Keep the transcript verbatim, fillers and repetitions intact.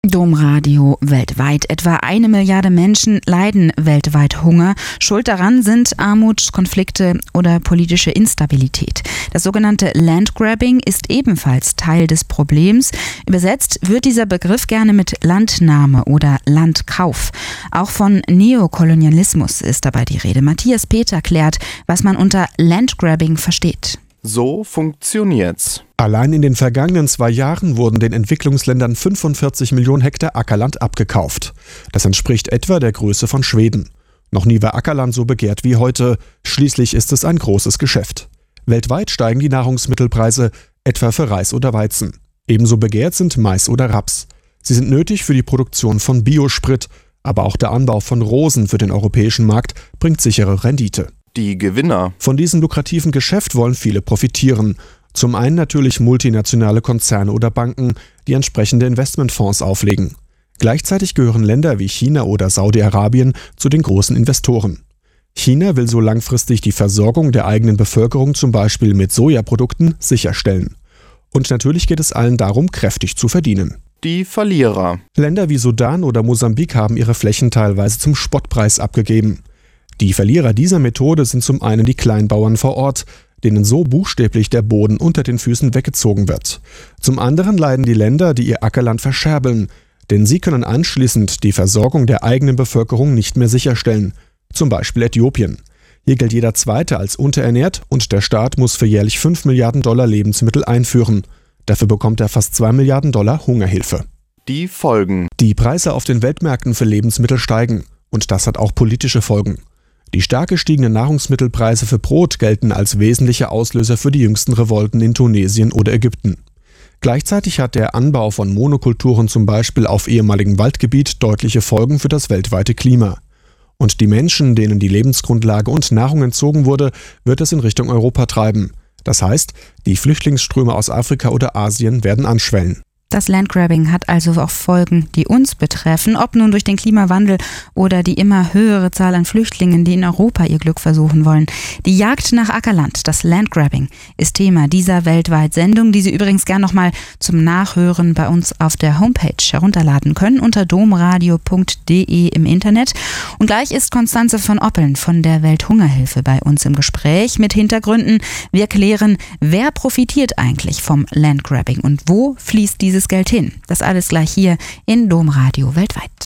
Domradio weltweit. Etwa eine Milliarde Menschen leiden weltweit Hunger. Schuld daran sind Armut, Konflikte oder politische Instabilität. Das sogenannte Landgrabbing ist ebenfalls Teil des Problems. Übersetzt wird dieser Begriff gerne mit Landnahme oder Landkauf. Auch von Neokolonialismus ist dabei die Rede. Matthias Peter klärt, was man unter Landgrabbing versteht. So funktioniert's. Allein in den vergangenen zwei Jahren wurden den Entwicklungsländern fünfundvierzig Millionen Hektar Ackerland abgekauft. Das entspricht etwa der Größe von Schweden. Noch nie war Ackerland so begehrt wie heute. Schließlich ist es ein großes Geschäft. Weltweit steigen die Nahrungsmittelpreise, etwa für Reis oder Weizen. Ebenso begehrt sind Mais oder Raps. Sie sind nötig für die Produktion von Biosprit, aber auch der Anbau von Rosen für den europäischen Markt bringt sichere Rendite. Die Gewinner. Von diesem lukrativen Geschäft wollen viele profitieren. Zum einen natürlich multinationale Konzerne oder Banken, die entsprechende Investmentfonds auflegen. Gleichzeitig gehören Länder wie China oder Saudi-Arabien zu den großen Investoren. China will so langfristig die Versorgung der eigenen Bevölkerung zum Beispiel mit Sojaprodukten sicherstellen. Und natürlich geht es allen darum, kräftig zu verdienen. Die Verlierer. Länder wie Sudan oder Mosambik haben ihre Flächen teilweise zum Spottpreis abgegeben. Die Verlierer dieser Methode sind zum einen die Kleinbauern vor Ort, denen so buchstäblich der Boden unter den Füßen weggezogen wird. Zum anderen leiden die Länder, die ihr Ackerland verscherbeln, denn sie können anschließend die Versorgung der eigenen Bevölkerung nicht mehr sicherstellen, zum Beispiel Äthiopien. Hier gilt jeder Zweite als unterernährt und der Staat muss für jährlich fünf Milliarden Dollar Lebensmittel einführen. Dafür bekommt er fast zwei Milliarden Dollar Hungerhilfe. Die Folgen. Die Preise auf den Weltmärkten für Lebensmittel steigen und das hat auch politische Folgen. Die stark gestiegenen Nahrungsmittelpreise für Brot gelten als wesentlicher Auslöser für die jüngsten Revolten in Tunesien oder Ägypten. Gleichzeitig hat der Anbau von Monokulturen zum Beispiel auf ehemaligem Waldgebiet deutliche Folgen für das weltweite Klima. Und die Menschen, denen die Lebensgrundlage und Nahrung entzogen wurde, wird es in Richtung Europa treiben. Das heißt, die Flüchtlingsströme aus Afrika oder Asien werden anschwellen. Das Landgrabbing hat also auch Folgen, die uns betreffen, ob nun durch den Klimawandel oder die immer höhere Zahl an Flüchtlingen, die in Europa ihr Glück versuchen wollen. Die Jagd nach Ackerland, das Landgrabbing, ist Thema dieser weltweit Sendung, die Sie übrigens gern nochmal zum Nachhören bei uns auf der Homepage herunterladen können, unter domradio punkt de im Internet. Und gleich ist Konstanze von Oppeln von der Welthungerhilfe bei uns im Gespräch mit Hintergründen. Wir klären, wer profitiert eigentlich vom Landgrabbing und wo fließt dieses Geld hin? Das alles gleich hier in Domradio weltweit.